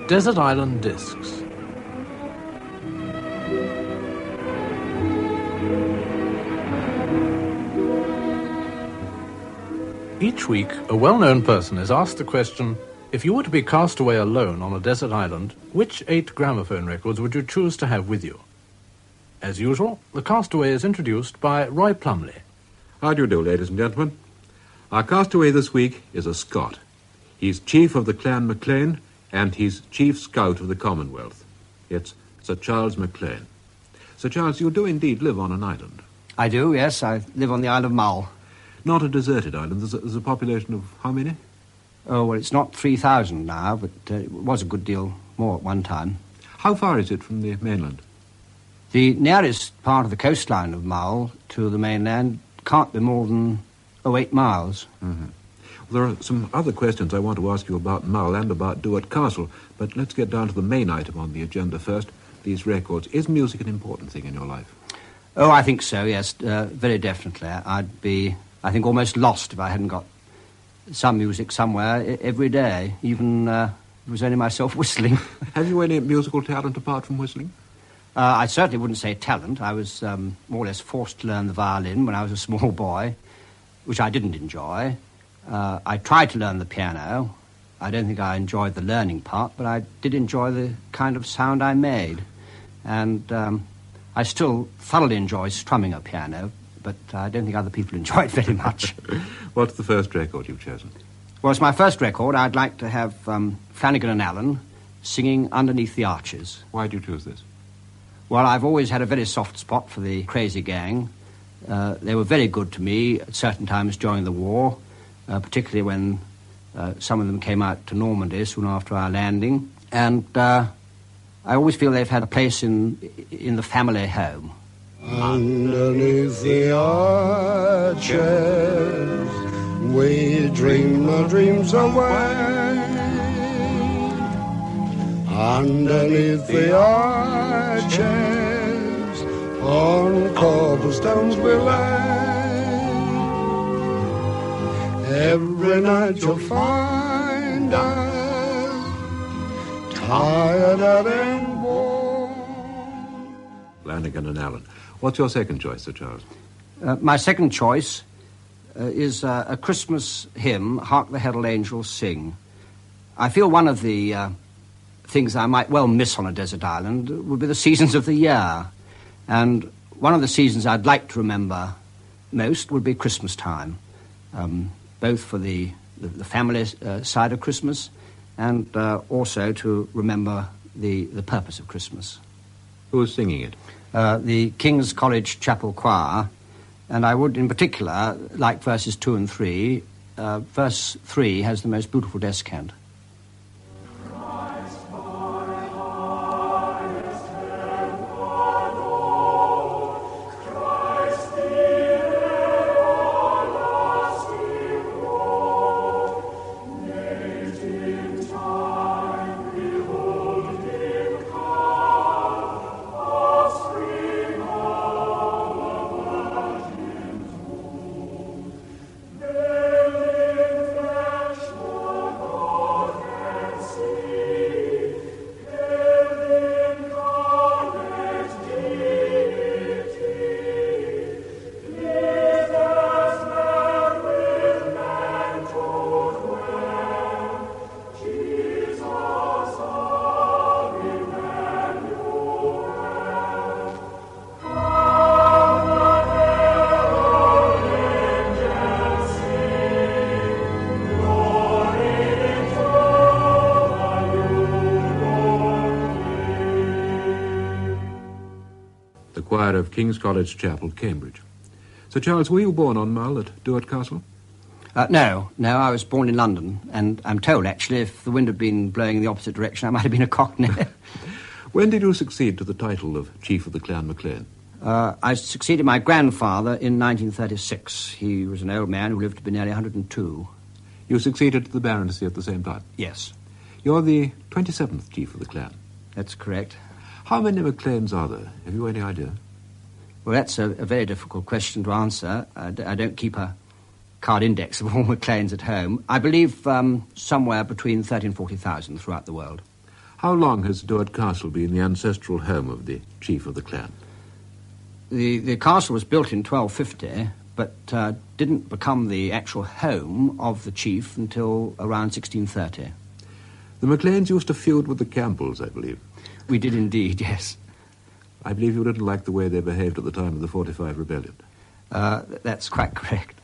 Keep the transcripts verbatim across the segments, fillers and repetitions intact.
Desert Island Discs. Each week, a well-known person is asked the question, if you were to be cast away alone on a desert island, which eight gramophone records would you choose to have with you? As usual, the castaway is introduced by Roy Plumley. How do you do, ladies and gentlemen? Our castaway this week is a Scot. He's chief of the Clan Maclean, and he's chief scout of the Commonwealth. It's Sir Charles Maclean. Sir Charles, you do indeed live on an island. I do, yes. I live on the Isle of Mull. Not a deserted island. There's a, there's a population of how many? Oh, well, it's not three thousand now, but uh, it was a good deal more at one time. How far is it from the mainland? The nearest part of the coastline of Mull to the mainland can't be more than, oh, eight miles. Mm-hmm. Well, there are some other questions I want to ask you about Mull and about Duart Castle, but let's get down to the main item on the agenda first, these records. Is music an important thing in your life? Oh, I think so, yes, uh, very definitely. I'd be, I think, almost lost if I hadn't got some music somewhere every day, even uh, if it was only myself whistling. Have you any musical talent apart from whistling? Uh, I certainly wouldn't say talent. I was um, more or less forced to learn the violin when I was a small boy, which I didn't enjoy. Uh, I tried to learn the piano. I don't think I enjoyed the learning part, but I did enjoy the kind of sound I made. And um, I still thoroughly enjoy strumming a piano, but I don't think other people enjoy it very much. What's the first record you've chosen? Well, it's my first record. I'd like to have um, Flanagan and Allen singing Underneath the Arches. Why did you choose this? Well, I've always had a very soft spot for the Crazy Gang. Uh, they were very good to me at certain times during the war, uh, particularly when uh, some of them came out to Normandy soon after our landing. And uh, I always feel they've had a place in in the family home. Underneath the arches, we dream our dreams away. Underneath the arches, on cobblestones we lay. Every night you'll find us tired out and worn. Flanagan and Allen. What's your second choice, Sir Charles? Uh, my second choice uh, is uh, a Christmas hymn, Hark the Herald Angels Sing. I feel one of the uh, things I might well miss on a desert island would be the seasons of the year. And one of the seasons I'd like to remember most would be Christmas time, um, both for the, the, the family uh, side of Christmas and uh, also to remember the, the purpose of Christmas. Who's singing it? Uh, the King's College Chapel Choir, and I would in particular like verses two and three. Uh, verse three has the most beautiful descant. Choir of King's College Chapel, Cambridge. Sir Charles, were you born on Mull at Duart Castle? Uh, no, no, I was born in London, and I'm told, actually, if the wind had been blowing in the opposite direction, I might have been a Cockney. When did you succeed to the title of Chief of the Clan Maclean? Uh, I succeeded my grandfather in nineteen thirty-six. He was an old man who lived to be nearly one hundred and two. You succeeded to the baronetcy at the same time? Yes. You're the twenty-seventh Chief of the clan? That's correct. How many Macleans are there? Have you any idea? Well, that's a, a very difficult question to answer. I, d- I don't keep a card index of all Macleans at home. I believe um, somewhere between thirty and forty thousand throughout the world. How long has Duart Castle been the ancestral home of the chief of the clan? The, the castle was built in twelve fifty, but uh, didn't become the actual home of the chief until around sixteen thirty. The Macleans used to feud with the Campbells, I believe. We did indeed, yes. I believe you didn't like the way they behaved at the time of the forty-five rebellion. Uh, that's quite correct.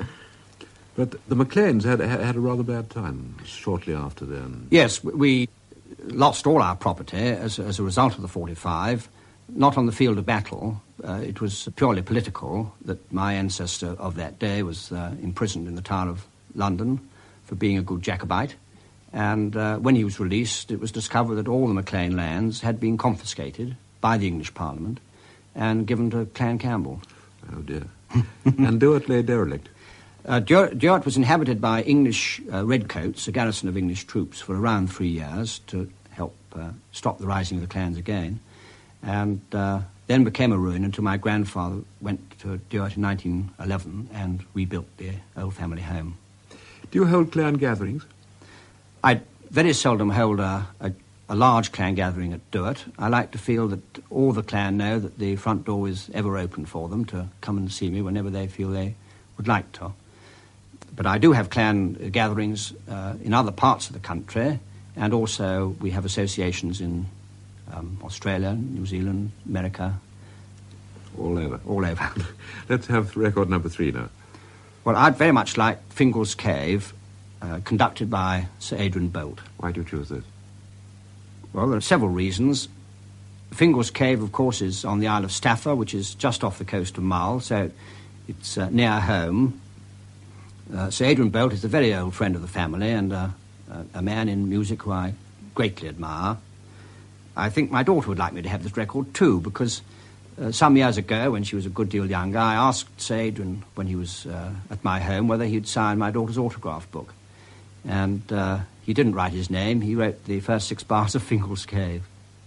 But the Macleans had, had a rather bad time shortly after then. Yes, we lost all our property as, as a result of the forty-five, not on the field of battle. Uh, it was purely political that my ancestor of that day was uh, imprisoned in the Tower of London for being a good Jacobite. And uh, when he was released, it was discovered that all the Maclean lands had been confiscated by the English Parliament and given to Clan Campbell. Oh, dear. And Duart lay derelict. Uh, Duart, Duart was inhabited by English uh, redcoats, a garrison of English troops, for around three years to help uh, stop the rising of the clans again, and uh, then became a ruin until my grandfather went to Duart in nineteen eleven and rebuilt the old family home. Do you hold clan gatherings? I very seldom hold a, a, a large clan gathering at Duart. I like to feel that all the clan know that the front door is ever open for them to come and see me whenever they feel they would like to. But I do have clan gatherings uh, in other parts of the country, and also we have associations in um, Australia, New Zealand, America. All over. All over. Let's have record number three now. Well, I'd very much like Fingal's Cave, uh, conducted by Sir Adrian Boult. Why do you choose this? Well, there are several reasons. Fingal's Cave, of course, is on the Isle of Staffa, which is just off the coast of Mull, so it's uh, near home. Uh, Sir Adrian Boult is a very old friend of the family and uh, a, a man in music who I greatly admire. I think my daughter would like me to have this record too, because uh, some years ago, when she was a good deal younger, I asked Sir Adrian, when he was uh, at my home, whether he'd sign my daughter's autograph book. And uh, he didn't write his name. He wrote the first six bars of Fingal's Cave.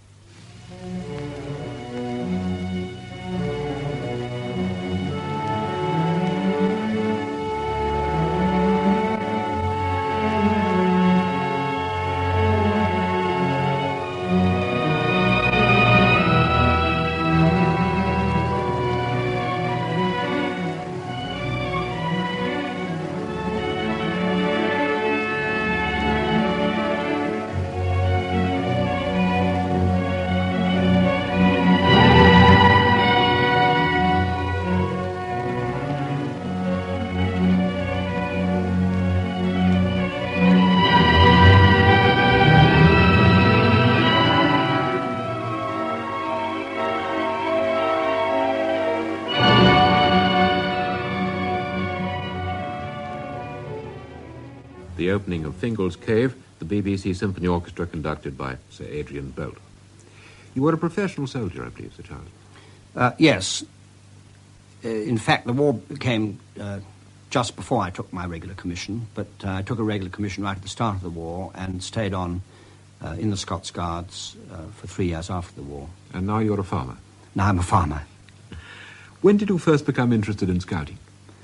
The opening of Fingal's Cave, the B B C Symphony Orchestra conducted by Sir Adrian Boult. You were a professional soldier, I believe, Sir Charles. Uh, yes. Uh, in fact, the war came uh, just before I took my regular commission, but uh, I took a regular commission right at the start of the war and stayed on uh, in the Scots Guards uh, for three years after the war. And now you're a farmer. Now I'm a farmer. When did you first become interested in scouting?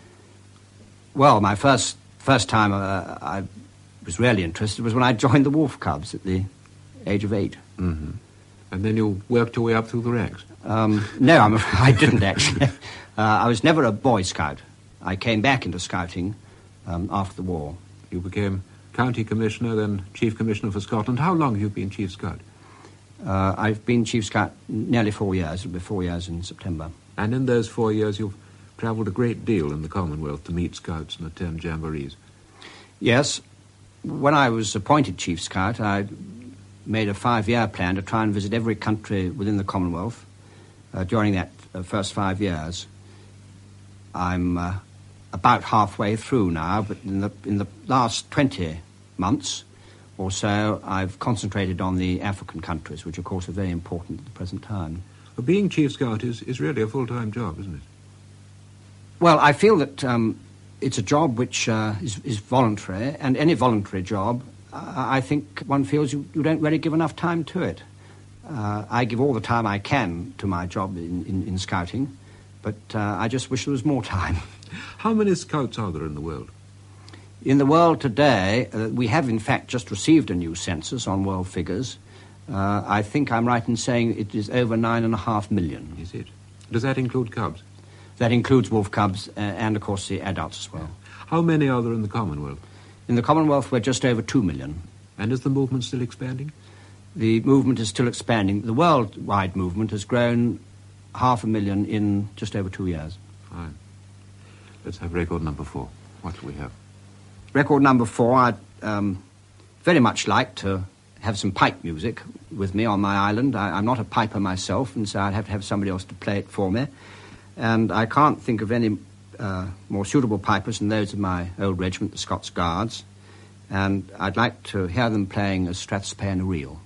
Well, my first first time uh, I was really interested was when I joined the Wolf Cubs at the age of eight. Mm-hmm. And then you worked your way up through the ranks? Um, no, I'm, I didn't actually. uh, I was never a Boy Scout. I came back into scouting um, after the war. You became County Commissioner, then Chief Commissioner for Scotland. How long have you been Chief Scout? Uh, I've been Chief Scout nearly four years. It'll be four years in September. And in those four years you've travelled a great deal in the Commonwealth to meet scouts and attend jamborees. Yes. When I was appointed Chief Scout, I made a five-year plan to try and visit every country within the Commonwealth uh, during that uh, first five years. I'm uh, about halfway through now, but in the, in the last twenty months or so, I've concentrated on the African countries, which, of course, are very important at the present time. But being Chief Scout is, is really a full-time job, isn't it? Well, I feel that um, it's a job which uh, is, is voluntary, and any voluntary job, uh, I think one feels you, you don't really give enough time to it. Uh, I give all the time I can to my job in, in, in scouting, but uh, I just wish there was more time. How many scouts are there in the world? In the world today, uh, we have in fact just received a new census on world figures, Uh, I think I'm right in saying it is over nine and a half million. Is it? Does that include cubs? That includes wolf cubs uh, and, of course, the adults as well. How many are there in the Commonwealth? In the Commonwealth, we're just over two million. And is the movement still expanding? The movement is still expanding. The worldwide movement has grown half a million in just over two years. Fine. Let's have record number four. What do we have? Record number four, I'd um, very much like to have some pipe music with me on my island. I, I'm not a piper myself, and so I'd have to have somebody else to play it for me. And I can't think of any uh, more suitable pipers than those of my old regiment, the Scots Guards. And I'd like to hear them playing a Strathspey reel.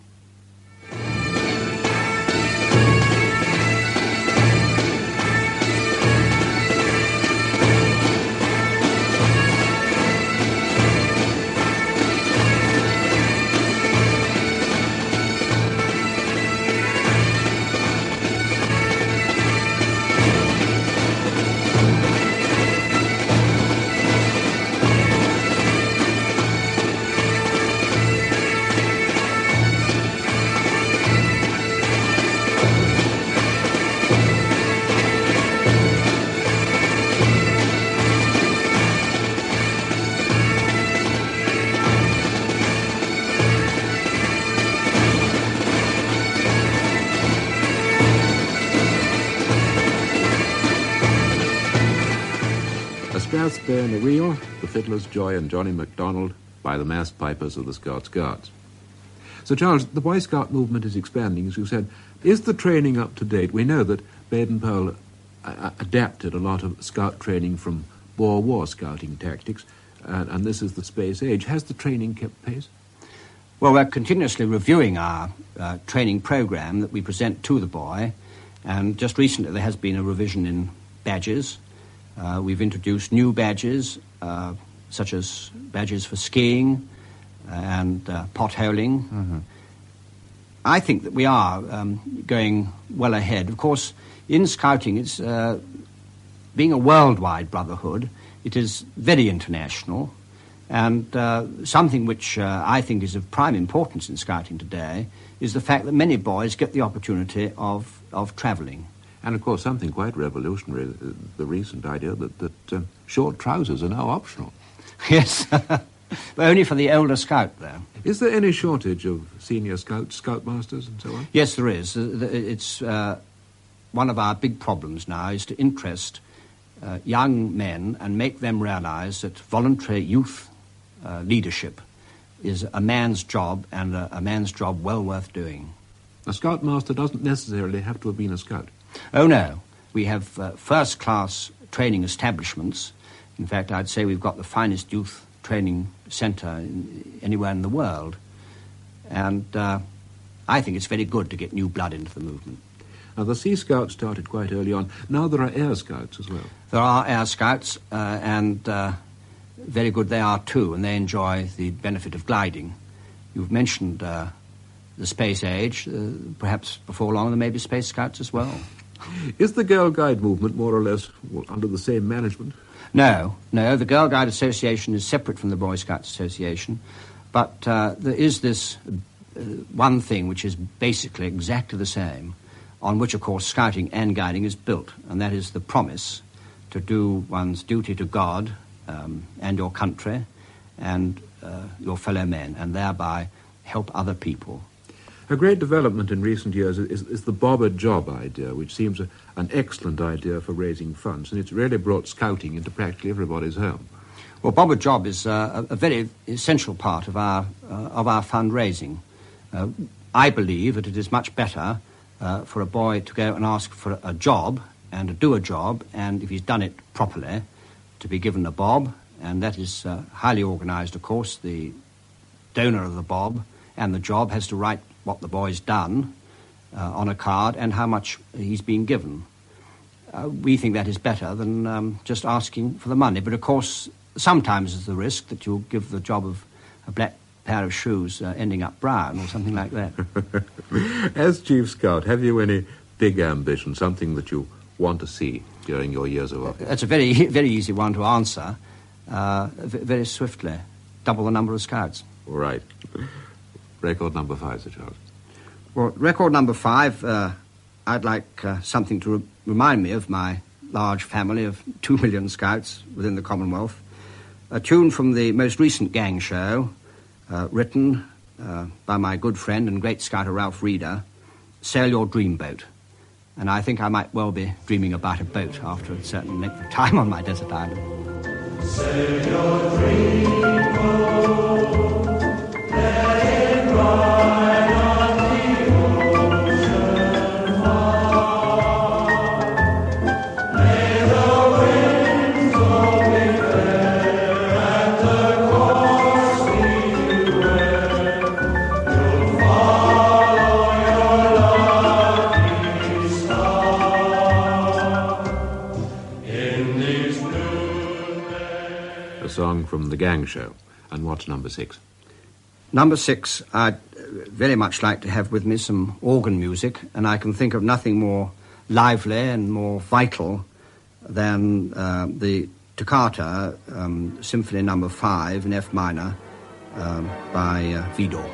Strathspey and a Reel, The Fiddler's Joy and Johnny MacDonald by the massed pipers of the Scots Guards. So, Charles, the Boy Scout movement is expanding, as you said. Is the training up to date? We know that Baden-Powell uh, adapted a lot of scout training from Boer War scouting tactics, and, and this is the space age. Has the training kept pace? Well, we're continuously reviewing our uh, training program that we present to the boy, and just recently there has been a revision in badges. Uh, we've introduced new badges, uh, such as badges for skiing and uh, potholing. Mm-hmm. I think that we are um, going well ahead. Of course, in scouting, it's uh, being a worldwide brotherhood. It is very international, and uh, something which uh, I think is of prime importance in scouting today is the fact that many boys get the opportunity of, of travelling. And, of course, something quite revolutionary, the recent idea that, that uh, short trousers are now optional. Yes, but only for the older scout, though. Is there any shortage of senior scouts, scoutmasters and so on? Yes, there is. It's uh, one of our big problems now is to interest uh, young men and make them realise that voluntary youth uh, leadership is a man's job, and a, a man's job well worth doing. A scoutmaster doesn't necessarily have to have been a scout. Oh, no. We have uh, first-class training establishments. In fact, I'd say we've got the finest youth training centre in, anywhere in the world. And uh, I think it's very good to get new blood into the movement. Now, the Sea Scouts started quite early on. Now there are Air Scouts as well. There are Air Scouts, uh, and uh, very good they are too, and they enjoy the benefit of gliding. You've mentioned uh, the space age. Uh, perhaps before long there may be Space Scouts as well. Is the Girl Guide movement more or less well, under the same management? No, no. The Girl Guide Association is separate from the Boy Scouts Association, but uh, there is this uh, one thing which is basically exactly the same, on which, of course, scouting and guiding is built, and that is the promise to do one's duty to God um, and your country and uh, your fellow men, and thereby help other people. A great development in recent years is, is the Bob a Job idea, which seems a, an excellent idea for raising funds, and it's really brought scouting into practically everybody's home. Well, Bob a Job is uh, a very essential part of our uh, of our fundraising. Uh, I believe that it is much better uh, for a boy to go and ask for a job and to do a job, and if he's done it properly, to be given a bob, and that is uh, highly organised, of course. The donor of the bob and the job has to write what the boy's done uh, on a card and how much he's been given. Uh, we think that is better than um, just asking for the money. But, of course, sometimes there's the risk that you'll give the job of a black pair of shoes uh, ending up brown or something like that. As Chief Scout, have you any big ambition, something that you want to see during your years of office? That's a very, very easy one to answer, uh, very swiftly. Double the number of scouts. All right. Record number five, Sir Charles. Well, record number five, uh, I'd like uh, something to re- remind me of my large family of two million scouts within the Commonwealth. A tune from the most recent gang show, uh, written uh, by my good friend and great scouter Ralph Reeder, Sail Your Dream Boat. And I think I might well be dreaming about a boat after a certain length of time on my desert island. Sail your dream boat, let it ride on the ocean far. May the winds all be fair and the course lead you where you'll follow your lucky star. In these A song from the gang show. And what's number six? Number six, I'd very much like to have with me some organ music, and I can think of nothing more lively and more vital than uh, the Toccata, um, Symphony Number Five in F minor um, by uh, Widor.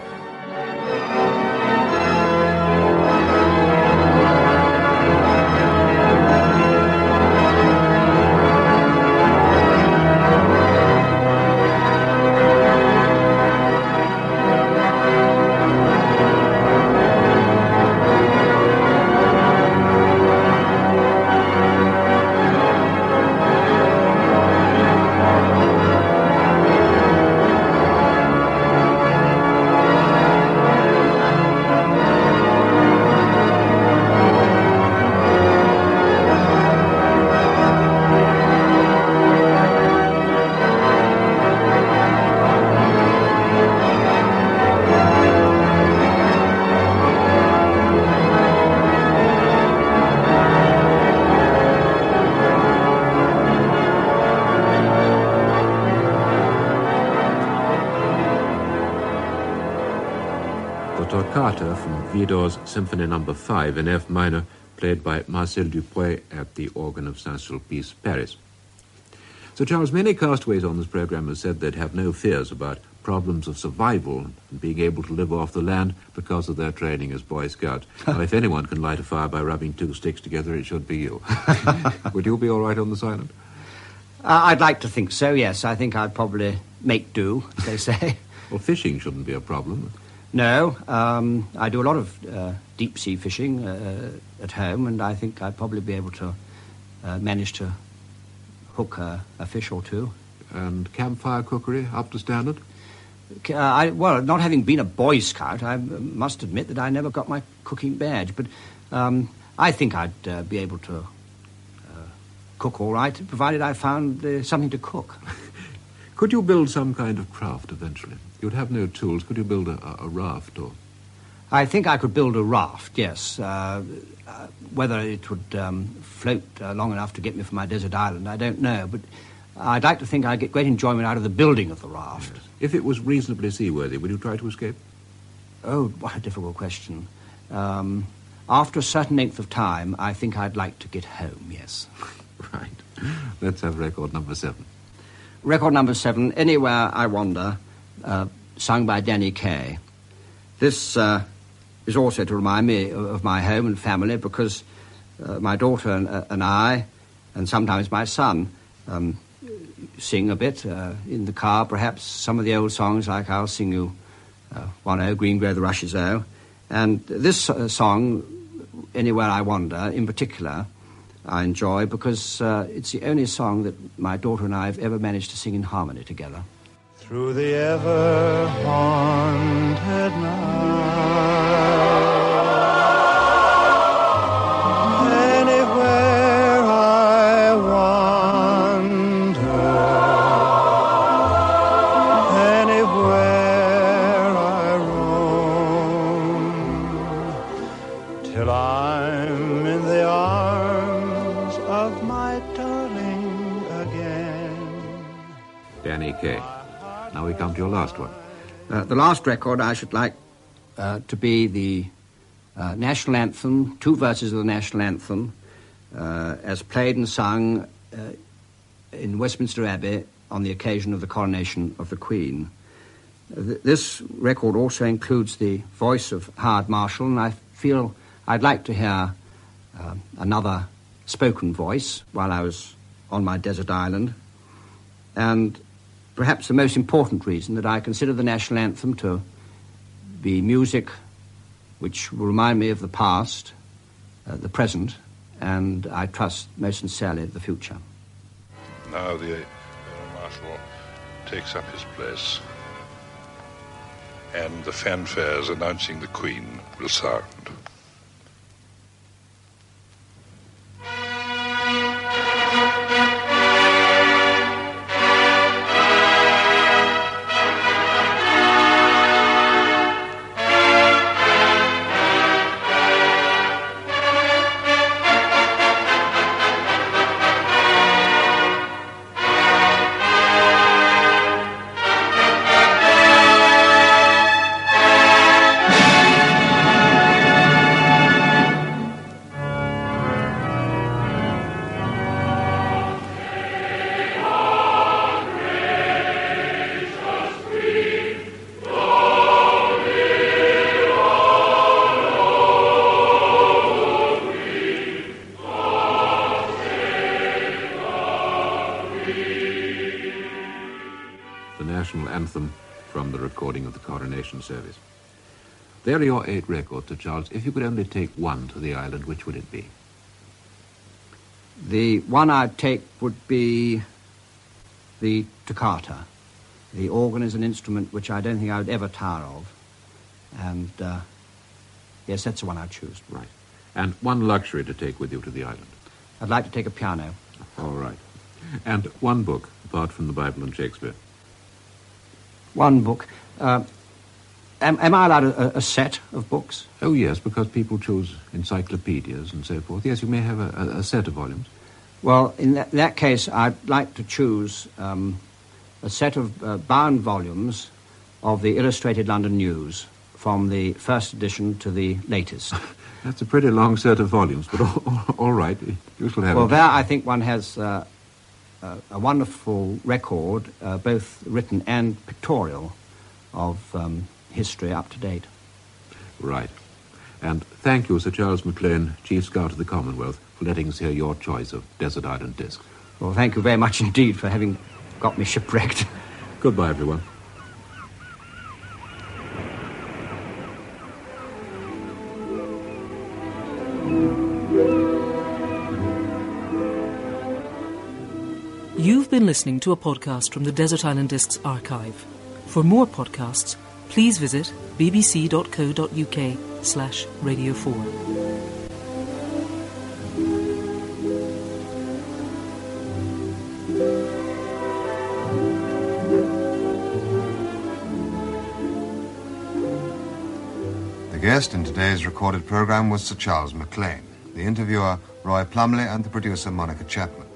Toccata from Widor's Symphony Number Five in F minor, played by Marcel Dupré at the organ of Saint-Sulpice, Paris. Sir Charles, many castaways on this program have said they'd have no fears about problems of survival and being able to live off the land because of their training as Boy Scouts. Now, if anyone can light a fire by rubbing two sticks together, it should be you. Would you be all right on this island? Uh, I'd like to think so, yes. I think I'd probably make do, as they say. Well, fishing shouldn't be a problem. No, um, I do a lot of uh, deep-sea fishing uh, at home, and I think I'd probably be able to uh, manage to hook a, a fish or two. And campfire cookery, up to standard? Uh, I, well, not having been a Boy Scout, I must admit that I never got my cooking badge, but um, I think I'd uh, be able to uh, cook all right, provided I found uh, something to cook. Could you build some kind of craft eventually? You'd have no tools. Could you build a, a raft or... I think I could build a raft, yes. Uh, uh, whether it would um, float uh, long enough to get me from my desert island, I don't know. But I'd like to think I'd get great enjoyment out of the building of the raft. Yes. If it was reasonably seaworthy, would you try to escape? Oh, what a difficult question. Um, after a certain length of time, I think I'd like to get home, yes. Right. Let's have record number seven. Record number seven, Anywhere I Wander, uh, sung by Danny Kaye. This uh, is also to remind me of, of my home and family, because uh, my daughter and, uh, and I, and sometimes my son, um, sing a bit uh, in the car, perhaps some of the old songs like I'll Sing You uh, One O, Green Grow the Rushes O. And this uh, song, Anywhere I Wander, in particular, I enjoy because uh, it's the only song that my daughter and I have ever managed to sing in harmony together. Through the ever-haunted night, anywhere I wander, anywhere I roam, till I'm in the arms of my darling again. Danny Kaye. Now we come to your last one. Uh, the last record I should like uh, to be the uh, national anthem, two verses of the national anthem, uh, as played and sung uh, in Westminster Abbey on the occasion of the coronation of the Queen. Th- this record also includes the voice of Howard Marshall, and I feel I'd like to hear uh, another spoken voice while I was on my desert island. And perhaps the most important reason that I consider the national anthem to be music which will remind me of the past, uh, the present, and I trust most sincerely the future. Now the Air Marshal takes up his place, and the fanfares announcing the Queen will sound. Anthem from the recording of the coronation service. There are your eight records, Sir Charles. If you could only take one to the island, which would it be? The one I'd take would be the toccata. The organ is an instrument which I don't think I would ever tire of. And, uh, yes, that's the one I'd choose. Right. And one luxury to take with you to the island? I'd like to take a piano. All right. And one book, apart from the Bible and Shakespeare? One book. Uh, am, am I allowed a, a set of books? Oh, yes, because people choose encyclopedias and so forth. Yes, you may have a, a, a set of volumes. Well, in that, that case, I'd like to choose um, a set of uh, bound volumes of the Illustrated London News from the first edition to the latest. That's a pretty long set of volumes, but all, all, all right, you shall have well, it. Well, there I think one has uh, uh, a wonderful record, uh, both written and pictorial, of um, history up to date. Right. And thank you, Sir Charles Maclean, Chief Scout of the Commonwealth, for letting us hear your choice of Desert Island Discs. Well, thank you very much indeed for having got me shipwrecked. Goodbye, everyone. You've been listening to a podcast from the Desert Island Discs archive. For more podcasts, please visit bbc.co.uk slash radio four. The guest in today's recorded programme was Sir Charles Maclean, the interviewer Roy Plumley, and the producer Monica Chapman.